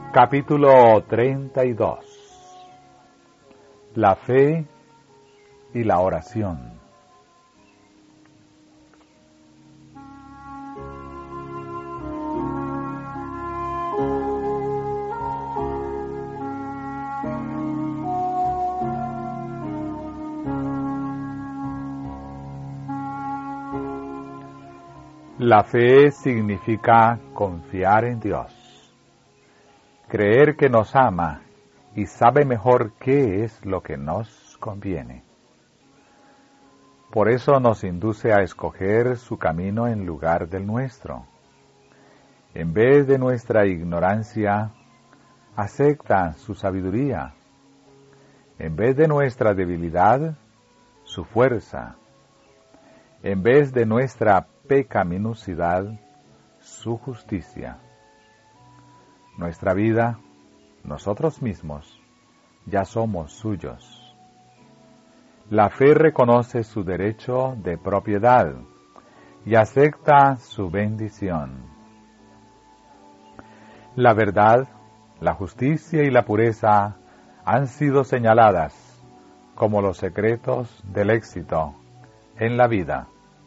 Capítulo 32. La fe y la oración. La fe significa confiar en Dios, creer que nos ama y sabe mejor qué es lo que nos conviene. Por eso nos induce a escoger su camino en lugar del nuestro. En vez de nuestra ignorancia, acepta su sabiduría. En vez de nuestra debilidad, su fuerza. En vez de nuestra pecaminosidad, su justicia. Nuestra vida, nosotros mismos, ya somos suyos. La fe reconoce su derecho de propiedad y acepta su bendición. La verdad, la justicia y la pureza han sido señaladas como los secretos del éxito en la vida.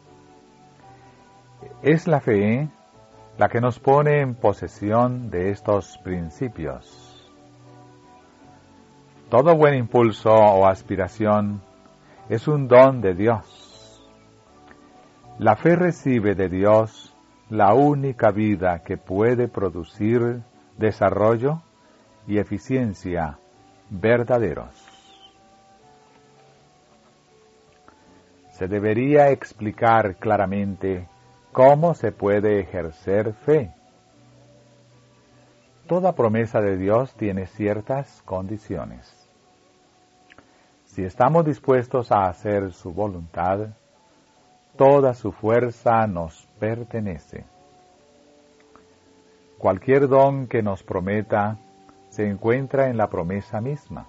Es la fe la que nos pone en posesión de estos principios. Todo buen impulso o aspiración es un don de Dios. La fe recibe de Dios la única vida que puede producir desarrollo y eficiencia verdaderos. Se debería explicar claramente ¿cómo se puede ejercer fe? Toda promesa de Dios tiene ciertas condiciones. Si estamos dispuestos a hacer su voluntad, toda su fuerza nos pertenece. Cualquier don que nos prometa se encuentra en la promesa misma.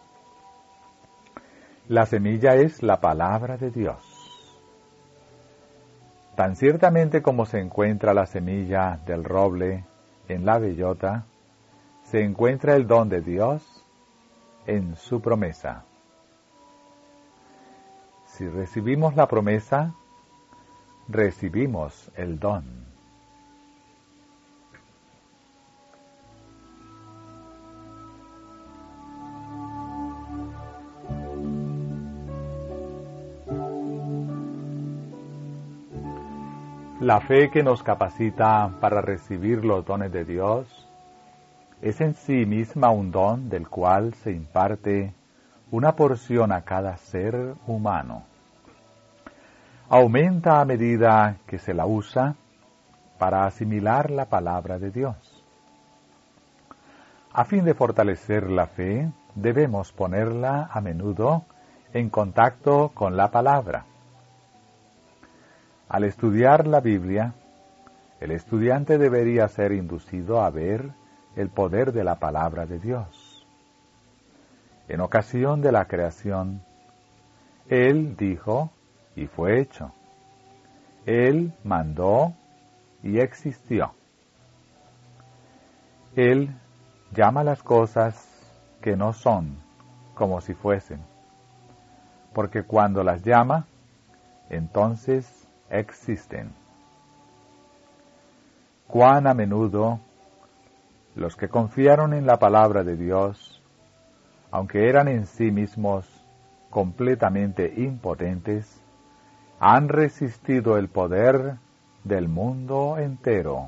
La semilla es la palabra de Dios. Tan ciertamente como se encuentra la semilla del roble en la bellota, se encuentra el don de Dios en su promesa. Si recibimos la promesa, recibimos el don. La fe que nos capacita para recibir los dones de Dios es en sí misma un don del cual se imparte una porción a cada ser humano. Aumenta a medida que se la usa para asimilar la palabra de Dios. A fin de fortalecer la fe, debemos ponerla a menudo en contacto con la palabra. Al estudiar la Biblia, el estudiante debería ser inducido a ver el poder de la palabra de Dios. En ocasión de la creación, Él dijo y fue hecho. Él mandó y existió. Él llama las cosas que no son como si fuesen, porque cuando las llama, entonces existen. Cuán a menudo los que confiaron en la palabra de Dios, aunque eran en sí mismos completamente impotentes, han resistido el poder del mundo entero.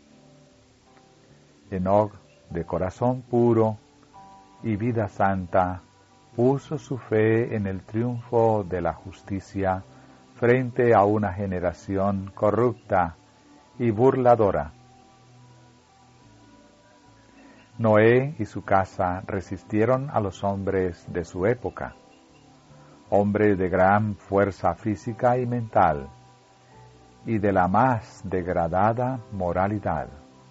Enoc, de corazón puro y vida santa, puso su fe en el triunfo de la justicia frente a una generación corrupta y burladora. Noé y su casa resistieron a los hombres de su época, hombres de gran fuerza física y mental, y de la más degradada moralidad.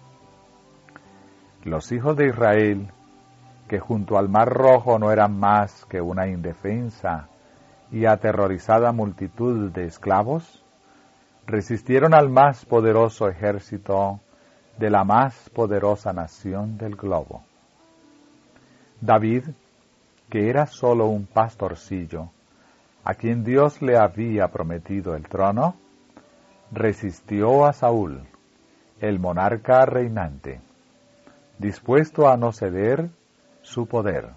Los hijos de Israel, que junto al Mar Rojo no eran más que una indefensa y aterrorizada multitud de esclavos, resistieron al más poderoso ejército de la más poderosa nación del globo. David, que era solo un pastorcillo, a quien Dios le había prometido el trono, resistió a Saúl, el monarca reinante, dispuesto a no ceder su poder.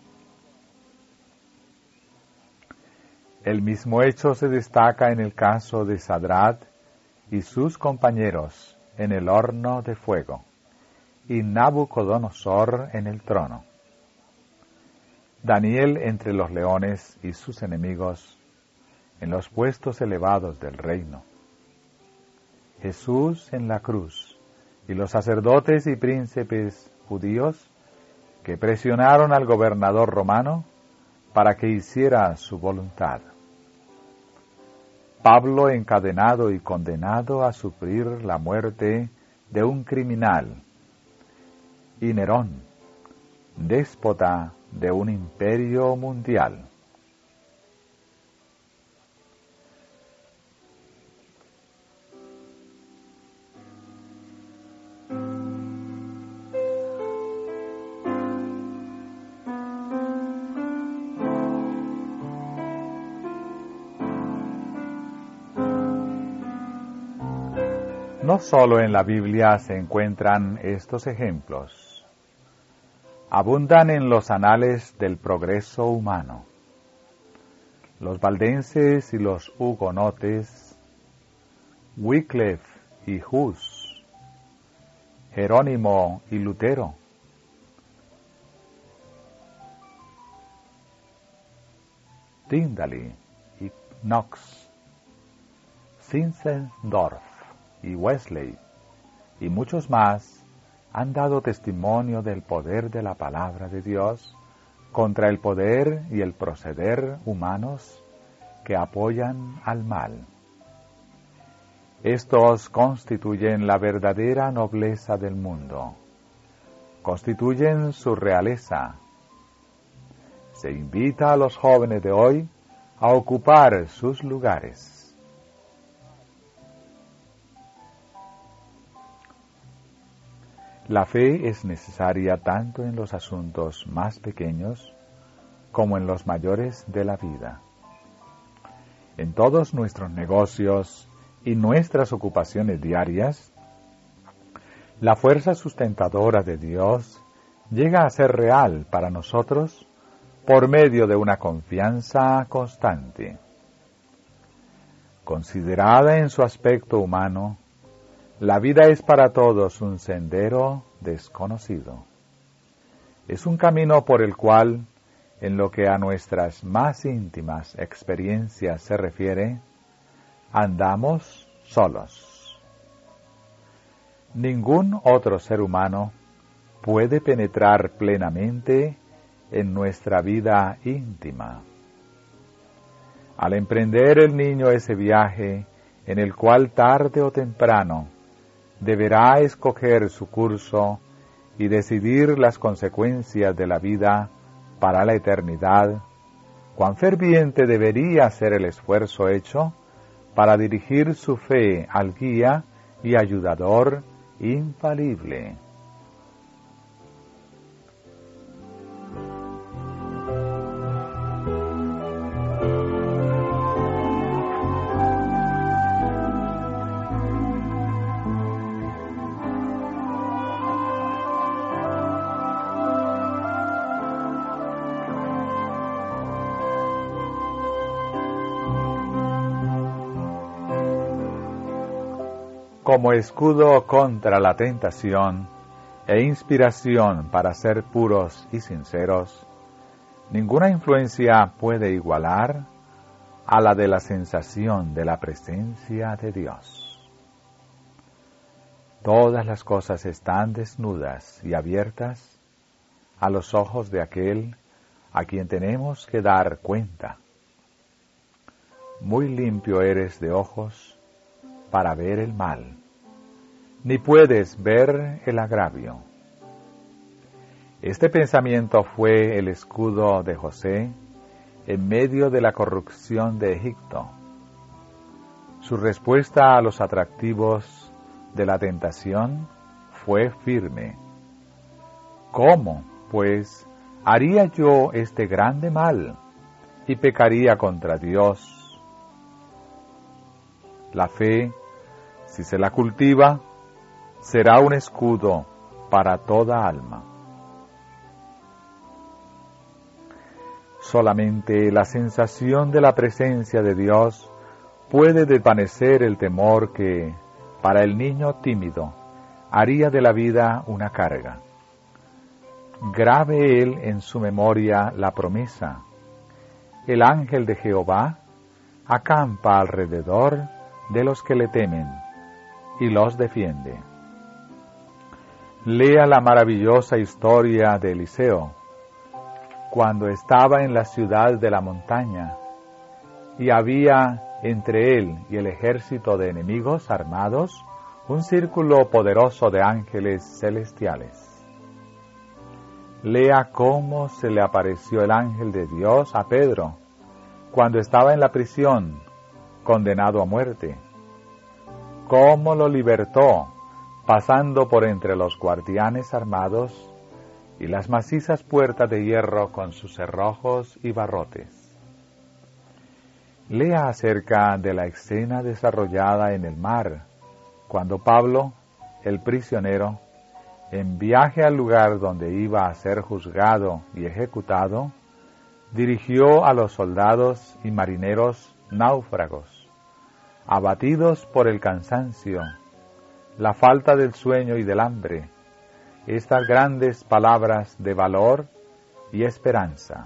El mismo hecho se destaca en el caso de Sadrat y sus compañeros en el horno de fuego, y Nabucodonosor en el trono. Daniel entre los leones y sus enemigos, en los puestos elevados del reino. Jesús en la cruz, y los sacerdotes y príncipes judíos que presionaron al gobernador romano para que hiciera su voluntad. Pablo encadenado y condenado a sufrir la muerte de un criminal, y Nerón, déspota de un imperio mundial. No solo en la Biblia se encuentran estos ejemplos, abundan en los anales del progreso humano. Los valdenses y los hugonotes, Wycliffe y Hus, Jerónimo y Lutero, Tyndale y Knox, Zinzendorf y Wesley, y muchos más, han dado testimonio del poder de la palabra de Dios contra el poder y el proceder humanos que apoyan al mal. Estos constituyen la verdadera nobleza del mundo, constituyen su realeza. Se invita a los jóvenes de hoy a ocupar sus lugares. La fe es necesaria tanto en los asuntos más pequeños como en los mayores de la vida. En todos nuestros negocios y nuestras ocupaciones diarias, la fuerza sustentadora de Dios llega a ser real para nosotros por medio de una confianza constante. Considerada en su aspecto humano, la vida es para todos un sendero desconocido. Es un camino por el cual, en lo que a nuestras más íntimas experiencias se refiere, andamos solos. Ningún otro ser humano puede penetrar plenamente en nuestra vida íntima. Al emprender el niño ese viaje, en el cual tarde o temprano deberá escoger su curso y decidir las consecuencias de la vida para la eternidad, cuán ferviente debería ser el esfuerzo hecho para dirigir su fe al guía y ayudador infalible. Como escudo contra la tentación e inspiración para ser puros y sinceros, ninguna influencia puede igualar a la de la sensación de la presencia de Dios. Todas las cosas están desnudas y abiertas a los ojos de aquel a quien tenemos que dar cuenta. Muy limpio eres de ojos para ver el mal, ni puedes ver el agravio. Este pensamiento fue el escudo de José en medio de la corrupción de Egipto. Su respuesta a los atractivos de la tentación fue firme. ¿Cómo, pues, ¿haría yo este grande mal y pecaría contra Dios? La fe, si se la cultiva, será un escudo para toda alma. Solamente la sensación de la presencia de Dios puede desvanecer el temor que, para el niño tímido, haría de la vida una carga. Grabe él en su memoria la promesa: el ángel de Jehová acampa alrededor de los que le temen y los defiende. Lea la maravillosa historia de Eliseo, cuando estaba en la ciudad de la montaña, y había entre él y el ejército de enemigos armados un círculo poderoso de ángeles celestiales. Lea cómo se le apareció el ángel de Dios a Pedro, cuando estaba en la prisión, condenado a muerte. Cómo lo libertó, pasando por entre los guardianes armados y las macizas puertas de hierro con sus cerrojos y barrotes. Lea acerca de la escena desarrollada en el mar, cuando Pablo, el prisionero, en viaje al lugar donde iba a ser juzgado y ejecutado, dirigió a los soldados y marineros náufragos, abatidos por el cansancio, la falta del sueño y del hambre, estas grandes palabras de valor y esperanza.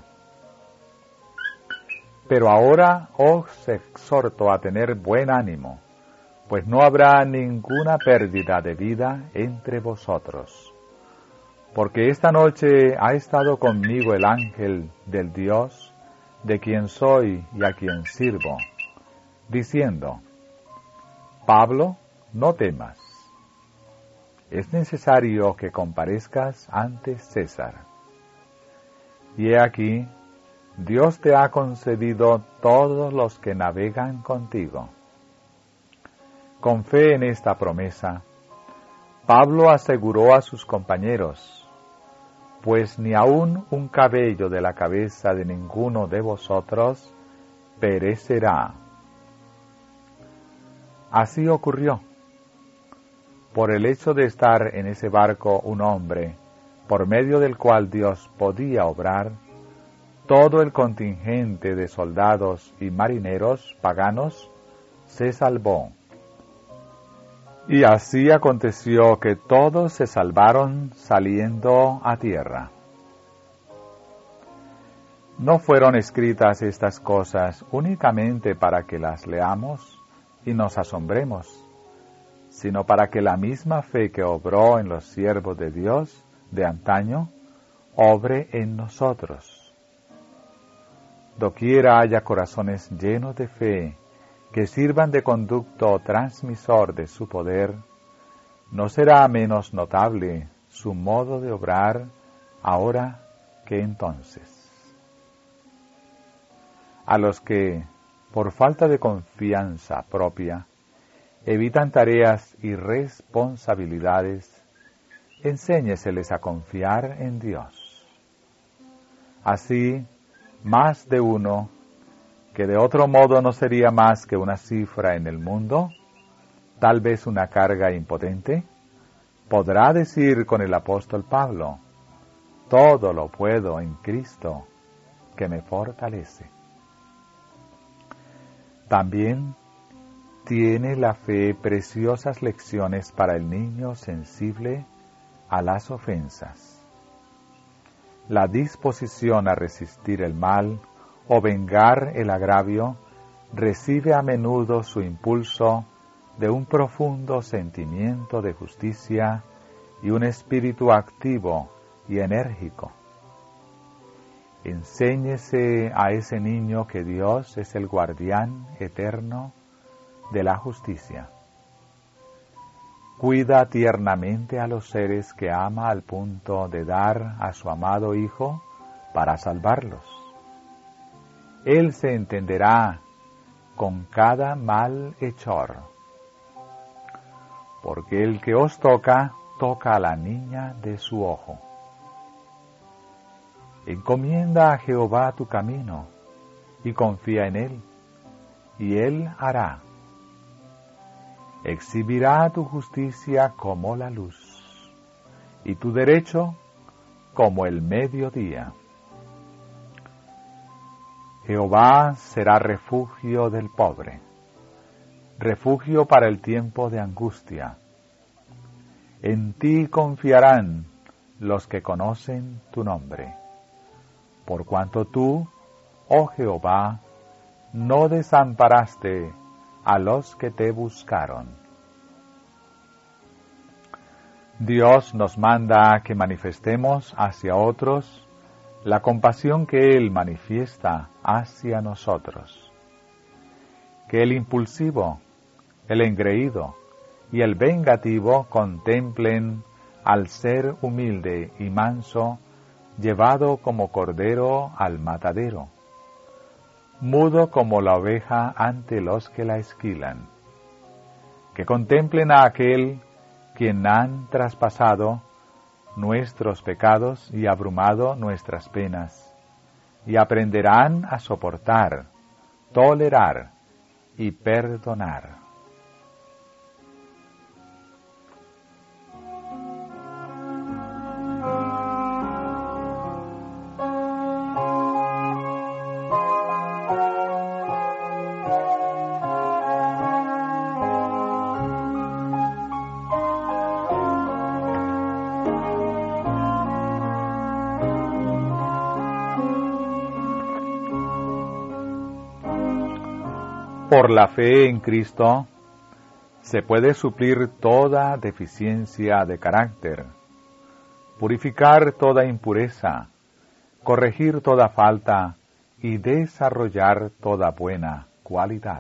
Pero ahora os exhorto a tener buen ánimo, pues no habrá ninguna pérdida de vida entre vosotros. Porque esta noche ha estado conmigo el ángel del Dios, de quien soy y a quien sirvo, diciendo: Pablo, no temas. Es necesario que comparezcas ante César. Y he aquí, Dios te ha concedido todos los que navegan contigo. Con fe en esta promesa, Pablo aseguró a sus compañeros: pues ni aun un cabello de la cabeza de ninguno de vosotros perecerá. Así ocurrió. Por el hecho de estar en ese barco un hombre, por medio del cual Dios podía obrar, todo el contingente de soldados y marineros paganos se salvó. Y así aconteció que todos se salvaron saliendo a tierra. No fueron escritas estas cosas únicamente para que las leamos y nos asombremos, sino para que la misma fe que obró en los siervos de Dios de antaño, obre en nosotros. Doquiera haya corazones llenos de fe, que sirvan de conducto transmisor de su poder, no será menos notable su modo de obrar ahora que entonces. A los que, por falta de confianza propia, evitan tareas y responsabilidades, enséñeseles a confiar en Dios. Así, más de uno, que de otro modo no sería más que una cifra en el mundo, tal vez una carga impotente, podrá decir con el apóstol Pablo: todo lo puedo en Cristo, que me fortalece. También tiene la fe preciosas lecciones para el niño sensible a las ofensas. La disposición a resistir el mal o vengar el agravio recibe a menudo su impulso de un profundo sentimiento de justicia y un espíritu activo y enérgico. Enséñese a ese niño que Dios es el guardián eterno de la justicia. Cuida tiernamente a los seres que ama al punto de dar a su amado Hijo para salvarlos. Él se entenderá con cada malhechor, porque el que os toca, toca a la niña de su ojo. Encomienda a Jehová tu camino, y confía en Él, y Él hará. Exhibirá tu justicia como la luz, y tu derecho como el mediodía. Jehová será refugio del pobre, refugio para el tiempo de angustia. En ti confiarán los que conocen tu nombre, por cuanto tú, oh Jehová, no desamparaste a los que te buscaron. Dios nos manda que manifestemos hacia otros la compasión que Él manifiesta hacia nosotros. Que el impulsivo, el engreído y el vengativo contemplen al ser humilde y manso, llevado como cordero al matadero, mudo como la oveja ante los que la esquilan. Que contemplen a aquel quien han traspasado nuestros pecados y abrumado nuestras penas, y aprenderán a soportar, tolerar y perdonar. Por la fe en Cristo se puede suplir toda deficiencia de carácter, purificar toda impureza, corregir toda falta y desarrollar toda buena cualidad.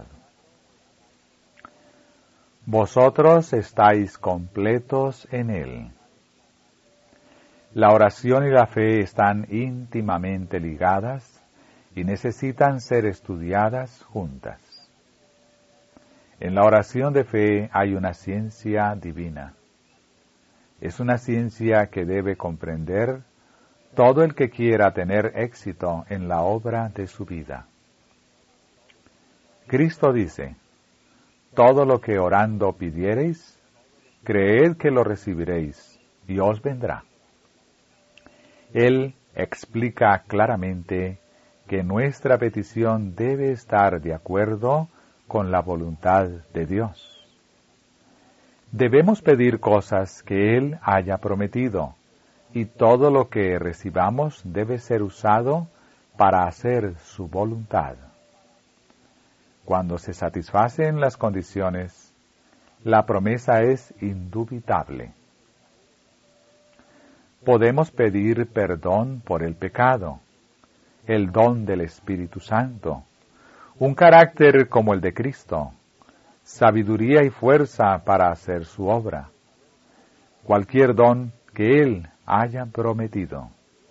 Vosotros estáis completos en Él. La oración y la fe están íntimamente ligadas y necesitan ser estudiadas juntas. En la oración de fe hay una ciencia divina. Es una ciencia que debe comprender todo el que quiera tener éxito en la obra de su vida. Cristo dice: todo lo que orando pidiereis, creed que lo recibiréis, y os vendrá. Él explica claramente que nuestra petición debe estar de acuerdo con la voluntad de Dios. Debemos pedir cosas que Él haya prometido, y todo lo que recibamos debe ser usado para hacer su voluntad. Cuando se satisfacen las condiciones, la promesa es indubitable. Podemos pedir perdón por el pecado, el don del Espíritu Santo, un carácter como el de Cristo, sabiduría y fuerza para hacer su obra, cualquier don que Él haya prometido.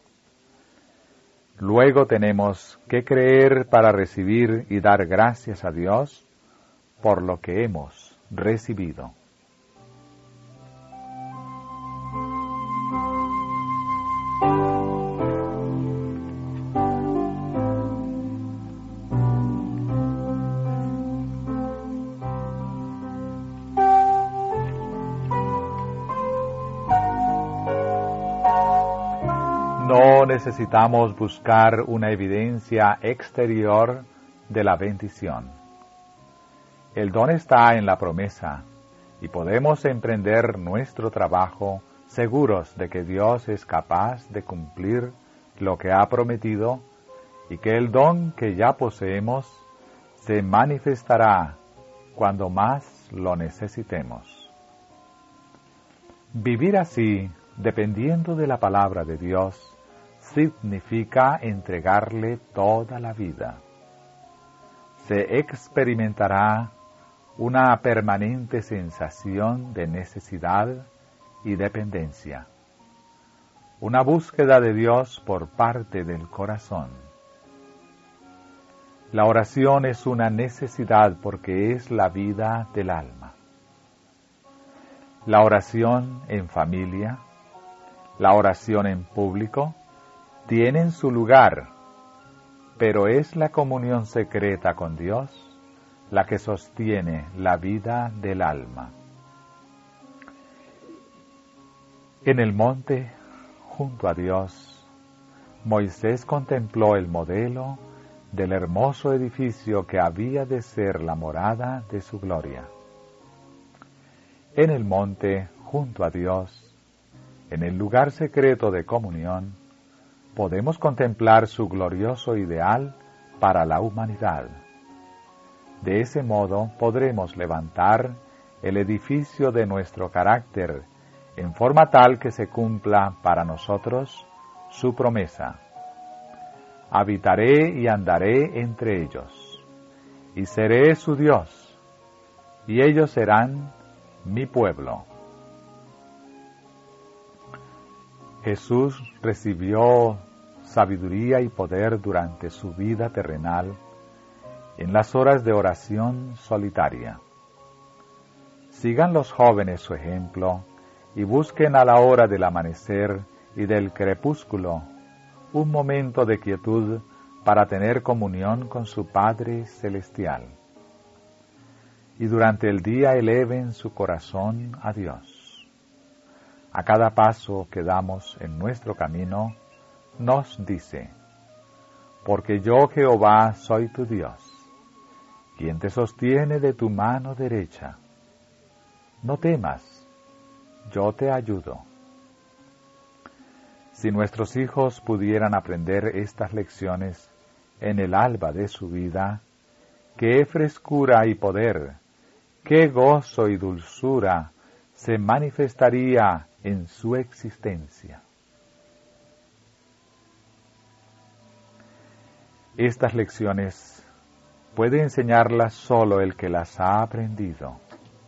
Luego tenemos que creer para recibir y dar gracias a Dios por lo que hemos recibido. No necesitamos buscar una evidencia exterior de la bendición. El don está en la promesa y podemos emprender nuestro trabajo seguros de que Dios es capaz de cumplir lo que ha prometido y que el don que ya poseemos se manifestará cuando más lo necesitemos. Vivir así, dependiendo de la palabra de Dios, significa entregarle toda la vida. Se experimentará una permanente sensación de necesidad y dependencia, una búsqueda de Dios por parte del corazón. La oración es una necesidad porque es la vida del alma. La oración en familia, la oración en público, tienen su lugar, pero es la comunión secreta con Dios la que sostiene la vida del alma. En el monte, junto a Dios, Moisés contempló el modelo del hermoso edificio que había de ser la morada de su gloria. En el monte, junto a Dios, en el lugar secreto de comunión, podemos contemplar su glorioso ideal para la humanidad. De ese modo podremos levantar el edificio de nuestro carácter en forma tal que se cumpla para nosotros su promesa. Habitaré y andaré entre ellos, y seré su Dios, y ellos serán mi pueblo. Jesús recibió sabiduría y poder durante su vida terrenal en las horas de oración solitaria. Sigan los jóvenes su ejemplo y busquen a la hora del amanecer y del crepúsculo un momento de quietud para tener comunión con su Padre Celestial. Y durante el día eleven su corazón a Dios. A cada paso que damos en nuestro camino, nos dice: porque yo, Jehová, soy tu Dios, quien te sostiene de tu mano derecha. No temas, yo te ayudo. Si nuestros hijos pudieran aprender estas lecciones en el alba de su vida, qué frescura y poder, qué gozo y dulzura se manifestaría en su existencia. Estas lecciones puede enseñarlas solo el que las ha aprendido.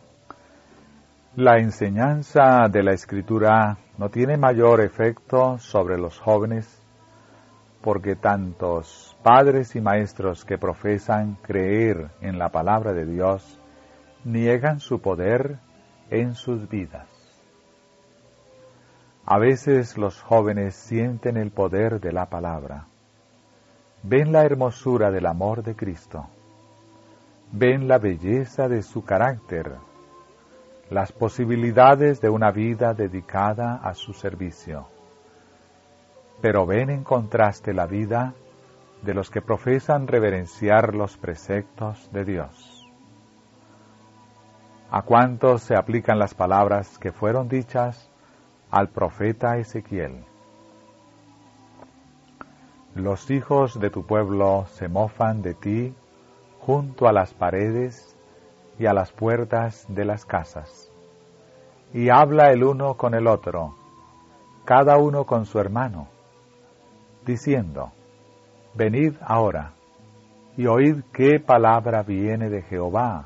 La enseñanza de la Escritura no tiene mayor efecto sobre los jóvenes porque tantos padres y maestros que profesan creer en la palabra de Dios niegan su poder en sus vidas. A veces los jóvenes sienten el poder de la palabra, ven la hermosura del amor de Cristo, ven la belleza de su carácter, las posibilidades de una vida dedicada a su servicio, pero ven en contraste la vida de los que profesan reverenciar los preceptos de Dios. ¿A cuántos se aplican las palabras que fueron dichas al profeta Ezequiel? Los hijos de tu pueblo se mofan de ti junto a las paredes y a las puertas de las casas, y habla el uno con el otro, cada uno con su hermano, diciendo: venid ahora, y oíd qué palabra viene de Jehová.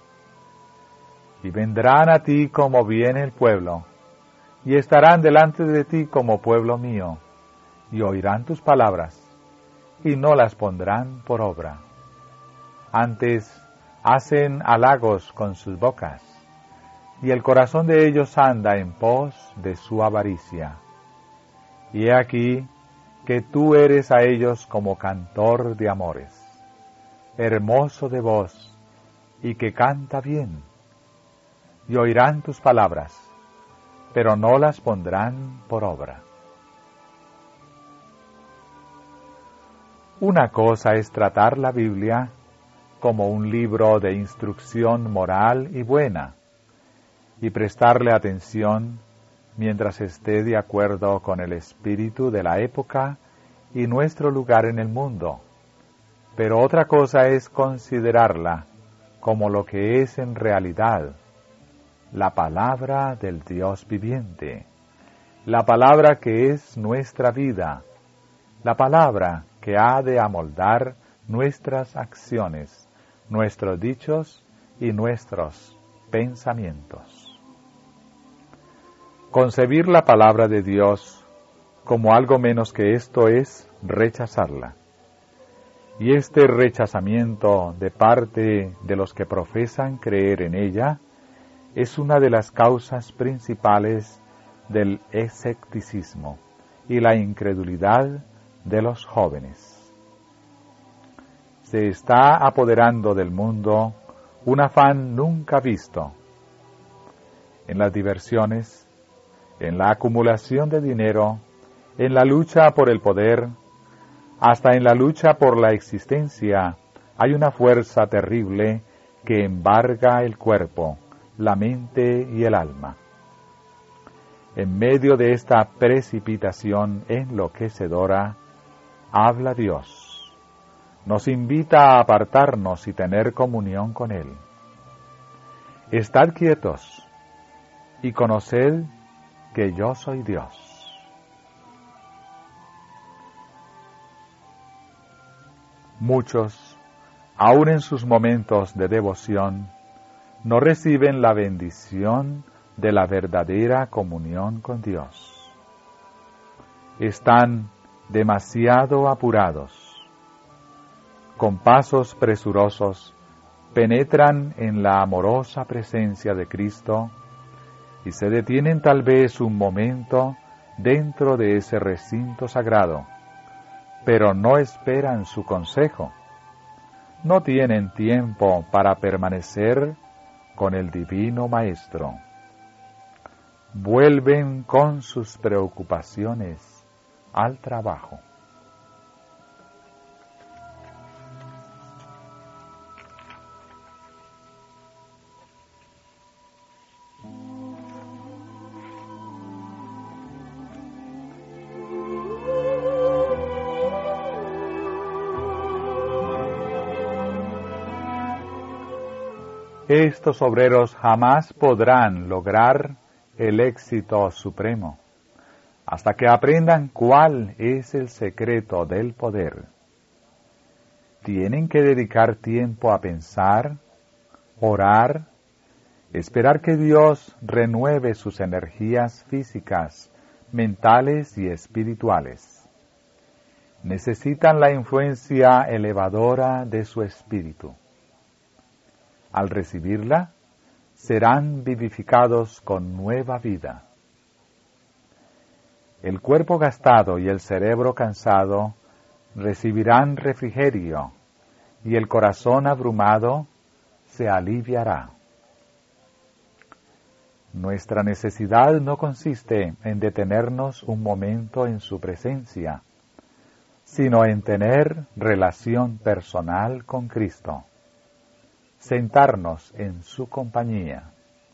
Y vendrán a ti como viene el pueblo, y estarán delante de ti como pueblo mío, y oirán tus palabras, y no las pondrán por obra. Antes hacen halagos con sus bocas, y el corazón de ellos anda en pos de su avaricia. Y he aquí que tú eres a ellos como cantor de amores, hermoso de voz, y que canta bien. Y oirán tus palabras, pero no las pondrán por obra. Una cosa es tratar la Biblia como un libro de instrucción moral y buena, y prestarle atención mientras esté de acuerdo con el espíritu de la época y nuestro lugar en el mundo. Pero otra cosa es considerarla como lo que es en realidad, la palabra del Dios viviente, la palabra que es nuestra vida, la palabra que ha de amoldar nuestras acciones, nuestros dichos y nuestros pensamientos. Concebir la palabra de Dios como algo menos que esto es rechazarla. Y este rechazamiento de parte de los que profesan creer en ella es una de las causas principales del escepticismo y la incredulidad de los jóvenes. Se está apoderando del mundo un afán nunca visto. En las diversiones, en la acumulación de dinero, en la lucha por el poder, hasta en la lucha por la existencia, hay una fuerza terrible que embarga el cuerpo, la mente y el alma. En medio de esta precipitación enloquecedora, habla Dios. Nos invita a apartarnos y tener comunión con Él. Estad quietos y conoced que yo soy Dios. Muchos, aun en sus momentos de devoción, no reciben la bendición de la verdadera comunión con Dios. Están demasiado apurados. Con pasos presurosos, penetran en la amorosa presencia de Cristo y se detienen tal vez un momento dentro de ese recinto sagrado, pero no esperan su consejo. No tienen tiempo para permanecer con el Divino Maestro. Vuelven con sus preocupaciones al trabajo. Estos obreros jamás podrán lograr el éxito supremo hasta que aprendan cuál es el secreto del poder. Tienen que dedicar tiempo a pensar, orar, esperar que Dios renueve sus energías físicas, mentales y espirituales. Necesitan la influencia elevadora de su espíritu. Al recibirla, serán vivificados con nueva vida. El cuerpo gastado y el cerebro cansado recibirán refrigerio, y el corazón abrumado se aliviará. Nuestra necesidad no consiste en detenernos un momento en su presencia, sino en tener relación personal con Cristo. Sentarnos en su compañía.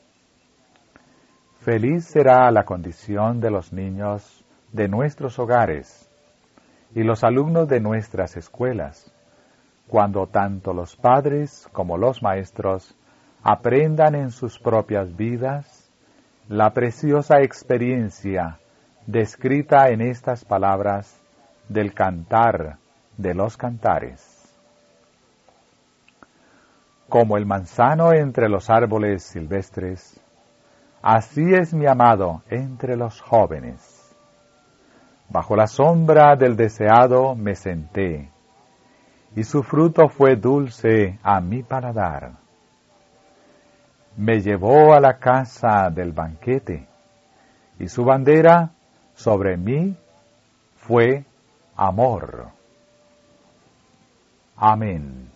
Feliz será la condición de los niños de nuestros hogares y los alumnos de nuestras escuelas, cuando tanto los padres como los maestros aprendan en sus propias vidas la preciosa experiencia descrita en estas palabras del Cantar de los Cantares. Como el manzano entre los árboles silvestres, así es mi amado entre los jóvenes. Bajo la sombra del deseado me senté, y su fruto fue dulce a mi paladar. Me llevó a la casa del banquete, y su bandera sobre mí fue amor. Amén.